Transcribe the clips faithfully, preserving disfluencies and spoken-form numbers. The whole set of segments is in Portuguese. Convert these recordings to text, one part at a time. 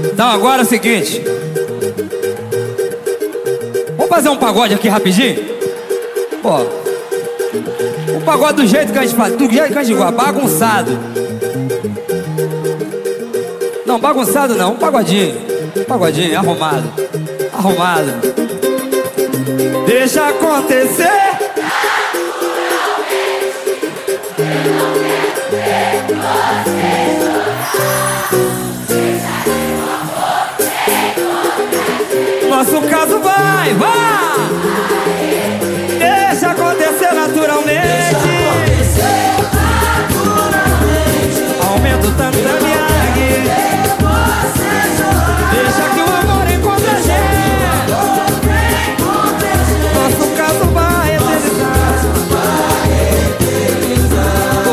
Então agora é o seguinte, vamos fazer um pagode aqui rapidinho? Pô, um pagode do jeito que a gente faz, do jeito que a gente gosta, bagunçado. Não, bagunçado não, um pagodinho. Um pagodinho, arrumado. Arrumado. Deixa acontecer. Nosso caso vai, vai. Deixa acontecer naturalmente. Deixa acontecer naturalmente. Aumenta o tanto da minha águia. Deixa que o amor encontre a gente. Nosso caso vai eternizar.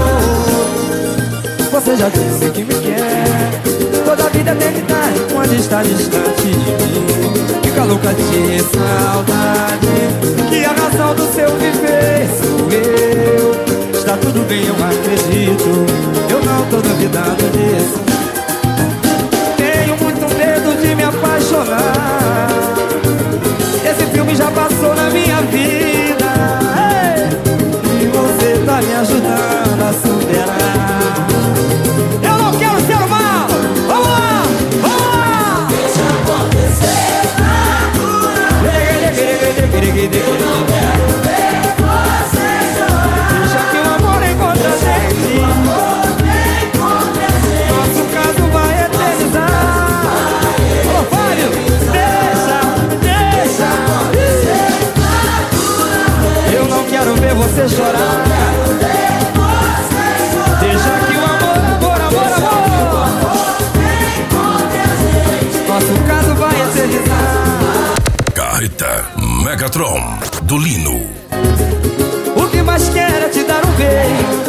Oh, você já disse que me quer. Toda a vida é eternidade quando está distante de mim. Fica louca de saudade, que a razão do seu viver sou eu. Está tudo bem, eu acredito, eu não tô duvidando disso. Tenho muito medo de me apaixonar. Esse filme já passou na minha vida. Ei! E você tá me ajudando a superar. Eu não quero ser o mal. Vamos lá, vamos lá. Deixa acontecer naturalmente. Eu não quero ver você chorar. Deixa que o amor encontre a gente. O amor encontre a gente. Nosso caso vai eternizar. Ô Fábio, deixa, deixa Acontecer naturalmente. Eu não quero ver você chorar. Quero ver você chorar. Deixa que o amor, amor, amor, amor. O amor encontre a gente. Nosso caso vai eternizar. Carreta Megatron do Lino. O que mais quero é te dar um beijo.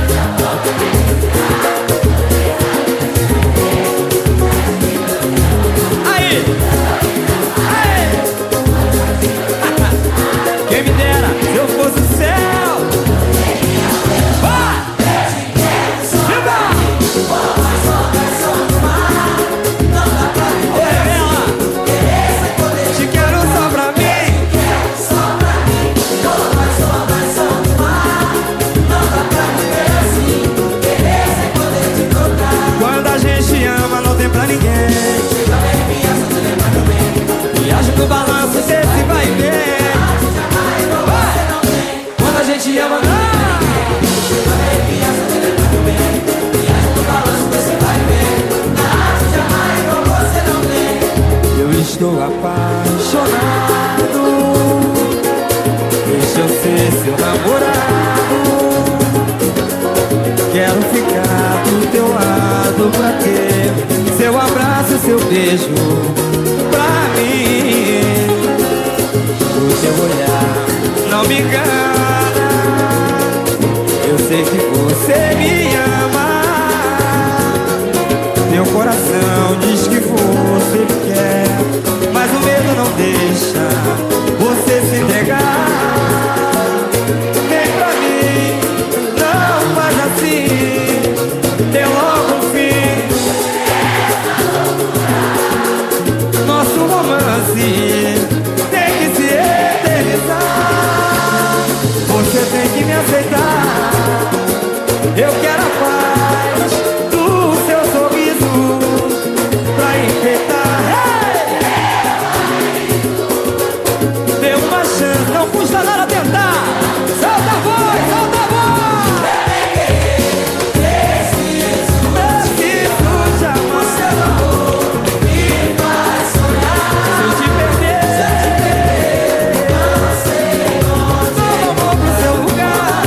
Aí, aí. Quem me dera se eu fosse o céu. Vai! Viva! Ô, Revela! Te quero só pra mim. Quando a gente ama não tem pra ninguém. Viaja no balanço desse vai e vem. Vai! Quando a gente ama não. Eu estou apaixonado. Deixa eu ser seu namorado. Quero ficar do teu lado. Pra quê? Seu abraço, seu beijo pra mim. O teu olhar não me engana. Eu sei que você me ama. Meu coração diz que você me quer, mas o medo não deixa você se entregar. Vem pra mim, não faz assim, tem logo um fim. Nosso romance tem que se eternizar. Você tem que me aceitar. Eu quero a paz do seu sorriso pra enfeitar. Hey! Dê uma chance, não custa nada tentar. Solta a voz, solta a voz. Preciso te amar. O seu amor me faz sonhar. Se eu te perder, Não sei onde não vou pro seu lugar.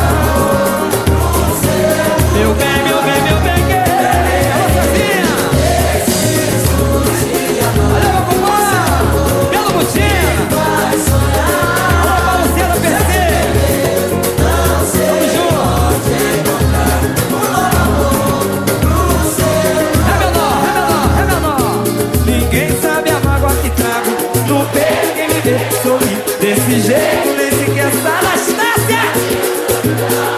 Meu bem, meu bem, meu bem, querer. Alô, Sozinha. preciso te amar. Olha, meu compadre. Belo Butina. Faz sonhar. Alô, Paulo P C. Não sei Tamo junto. onde encontrar um novo amor pro seu. Ré menor, ré menor, ré menor. Ninguém sabe a mágoa que trago no peito. Quem me vê sorrir desse jeito nem sequer sabe a distância.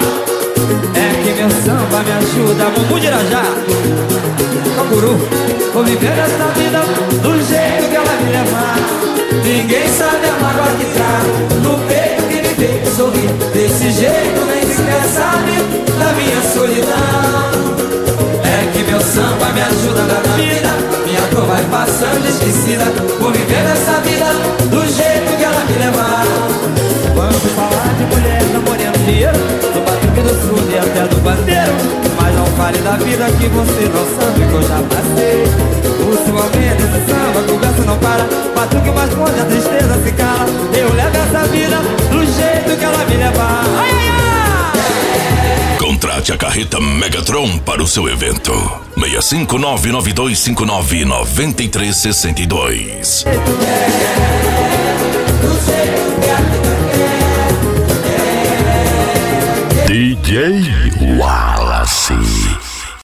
É que meu samba me ajuda. Mumu de Irajá, Canguru. vou viver essa vida do jeito que ela me levar. Ninguém sabe a mágoa que trago no peito que me fez sorrir. Desse jeito nem sequer sabe da minha solidão. É que meu samba me ajuda na vida, minha dor vai passando esquecida. Vou viver essa vida do jeito que ela me levar. Vamos falar de mulher namorando dinheiro, do batuque do sul e até do bandeiro. Mas não fale da vida que você não sabe que eu já passei. O seu medo, esse samba, a conversa não para. Batuque mais forte, a tristeza se cala. Eu levo essa vida do jeito que ela me levar. Ai, ai, ai! Contrate a carreta Megatron para o seu evento. seis cinco nove nove dois cinco nove nove três seis dois. D J Wallace.